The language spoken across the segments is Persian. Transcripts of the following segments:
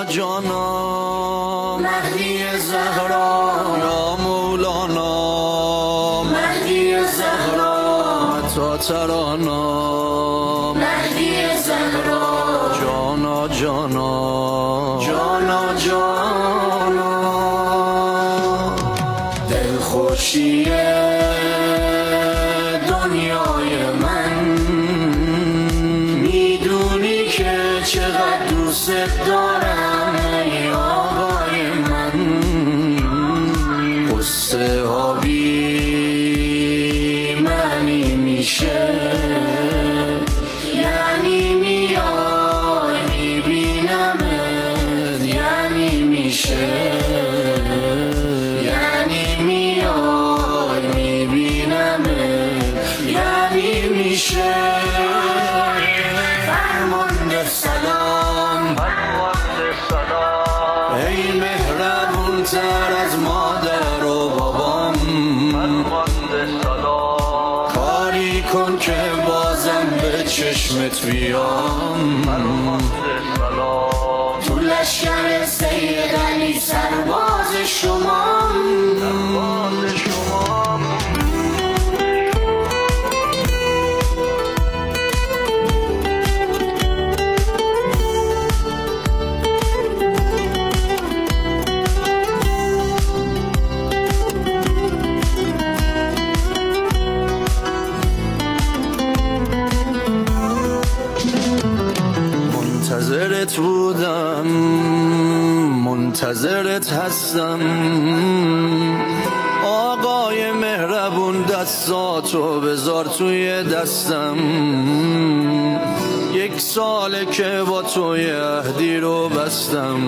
جانا مهدی زهرا یا مولانا مهدی زهرا تا ترانا مهدی زهرا جانا جانا جانا جانا دلخوشی دنیای من میدونی که چقدر دوست دارم ای آقای من قصه ها بی معنی میشه یعنی میای میبینمت یعنی میشه یعنی میای میبینمت یعنی میشه فرمانده سلام ای مهربون تر از مادر و بابام کاری کن که بازم به چشمت بیام تو لشکر سید علی سرباز شمام منتظرت بودم منتظرت هستم آقای مهربون دستاتو بذار توی دستم 1 ساله که با توی عهدی رو بستم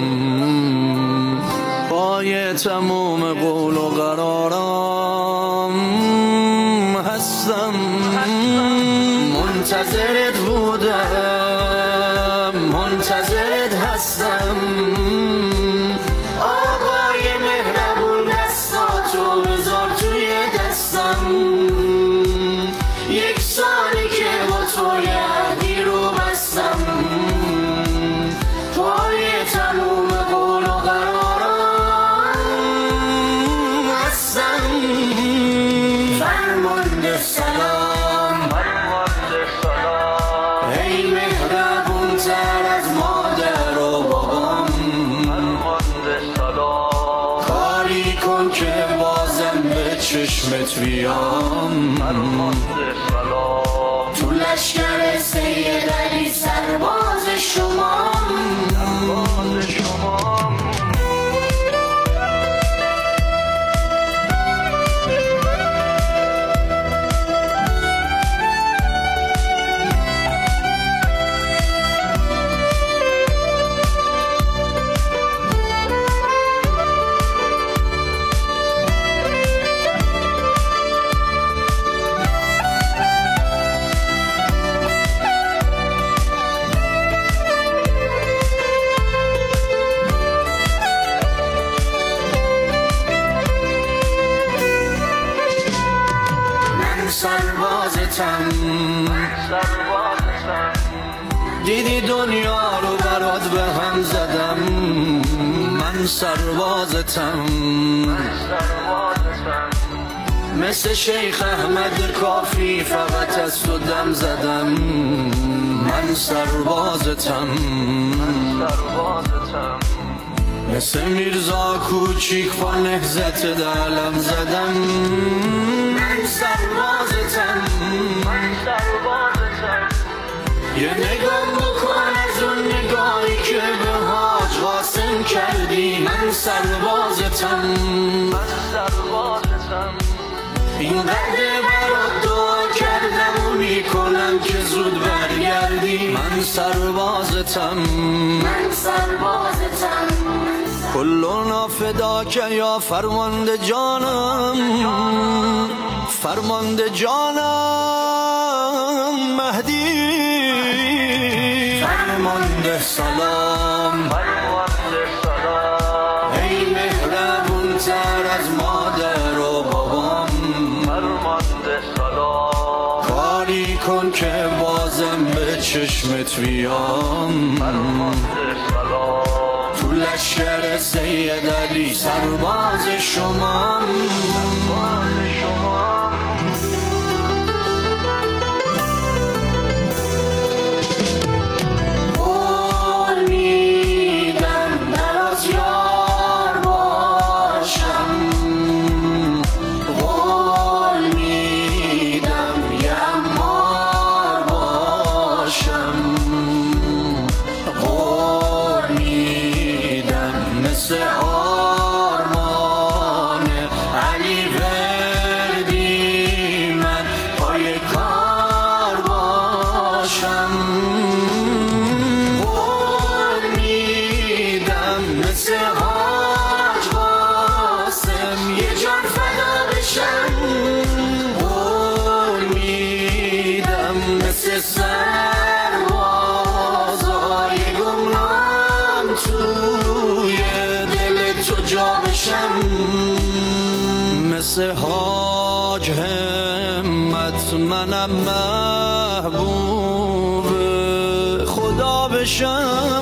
پای تموم قول و قرارم هستم منتظرت بودم منتظرت هستم آقای مهربون دستاتو بذار توی دستم 1 سالی که با توی عهدی رو بستم پای تموم قول و قرارم هستم فرمانده سلام ای مهربون تر از مادر و بابام کاری کن که بازم به چشمت بیام تو لشکر سید علی سرباز شمام سربازتم دیدی دنیا رو برات به هم زدم من سربازتم مثل شیخ احمد کافی فقط از تو دم زدم من سربازتم مثل میرزا کوچیک با نهضت دلم زدم من سربازتم یه نگاه بکن از اون نگاهی که به حاج قاسم کردی من سربازتم اینقدر برات دعا کردم و میکنم که زود برگردی من سربازتم کلنا فداک یا فرمانده جانم فرمانده جانم مهدی فرمانده سلام ای مهربون تر از مادر و بابام کاری کن که بازم به چشمت بیام تو لشکر سید علی سرباز شما مثل آرمان علی وردی من پای کار باشم قول میدم مثل حاج قاسم یه جان فدا بشم قول میدم مثل سربازای گمنام توی تو جا بشم مثل حاج همت منم محبوب خدا بشم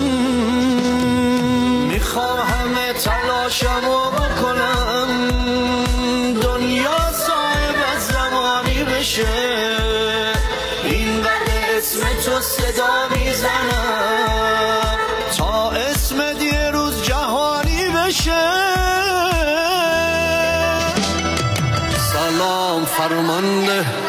میخواهم تلاشمو بکنم دنیا صاحب زمانی بشه این وقت اسم تو صدا میزنم تا اسم یه روز جهانی بشه سلام فرمانده